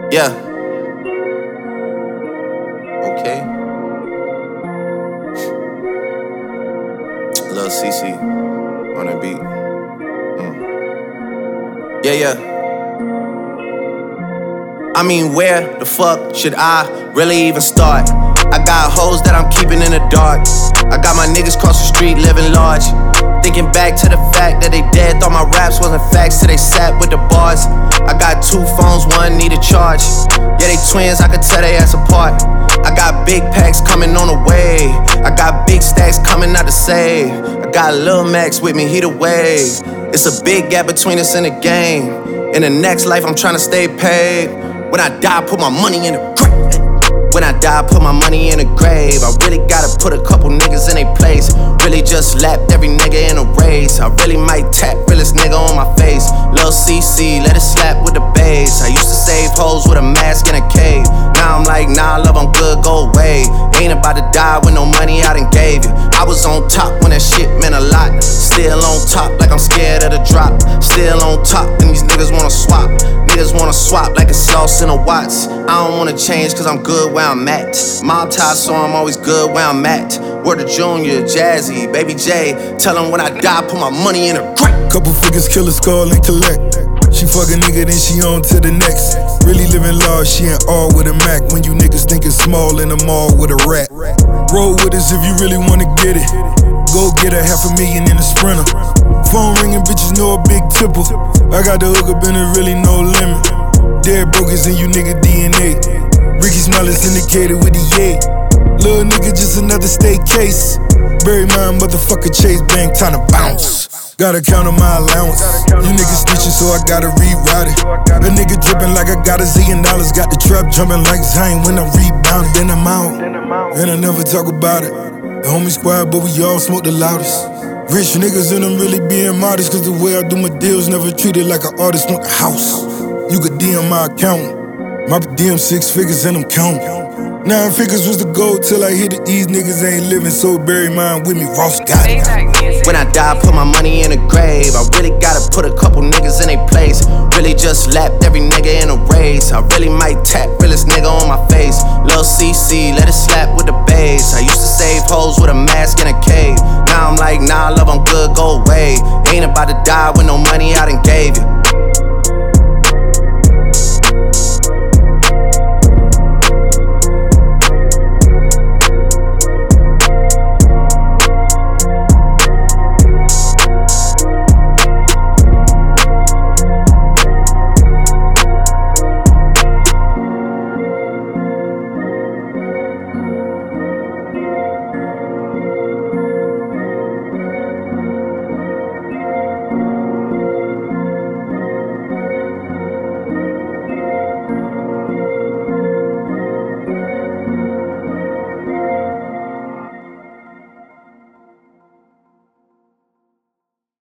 Yeah. Okay. Lil CC on that beat. Yeah. I mean, where the fuck should I really even start? I got hoes that I'm keeping in the dark. I got my niggas cross the street living large. Thinking back to the fact that they dead, thought my raps wasn't facts till they sat with the bars. I got 2 phones, one need a charge. Yeah, they twins, I could tell they ass apart. I got big packs coming on the way. I got big stacks coming out to save. I got Lil Max with me, he the wave. It's a big gap between us in the game. In the next life, I'm tryna stay paid. When I die, put my money in the grave. When I die, put my money in the grave. I really gotta put a couple niggas in their place. Really just lapped every nigga in a race. I really might tap realest nigga on my face. Lil CC, let it slap with the bass. I used to save hoes with a mask in a cave. Now I'm like, nah, love, I'm good, go away. Ain't about to die with no money I done gave you. I was on top when that shit meant a lot. Still on top like I'm scared of the drop. Still on top and these niggas wanna swap. Niggas wanna swap like it's sauce in a Watts. I don't wanna change cause I'm good where I'm at. Mob tie, so I'm always good where I'm at. Word to Junior, Jazzy, Baby J. Tell him when I die, put my money in a grave. Couple figures, kill a skull and collect. She fuck a nigga, then she on to the next. Really living large, she ain't all with a Mac. When you niggas thinking small in the mall with a rat. Roll with us if you really wanna get it. Go get a $500,000 in a Sprinter. Phone ringing, bitches know a big tipple. I got the hook up and there really no limit. Dead broke is in you nigga DNA. Ricky Smiley syndicated with the yay. Little nigga just another state case. Bury my motherfucker Chase Bank, time to bounce. Gotta count on my allowance. You niggas snitching, so I gotta rewrite it. A nigga dripping like I got $1 zillion. Got the trap jumping like Zayn when I'm rebounding. Then I'm out, and I never talk about it. The homie squad, but we all smoke the loudest. Rich niggas and I'm really being modest. Cause the way I do my deals never treated like an artist want a house. You could DM my account. My DM 6 figures and I'm counting. 9 figures was the goal till I hit it. These niggas ain't living, so bury mine with me. Ross got it. When I die, put my money in the grave. I really gotta put a couple niggas in their place. Really just lapped every nigga in a race. I really might tap realest nigga on my face. Lil CC, let it slap with the bass. I used to save hoes with a mask in a cave. Now I'm like, nah, love, I'm good, go away. Ain't about to die with no money I done gave you.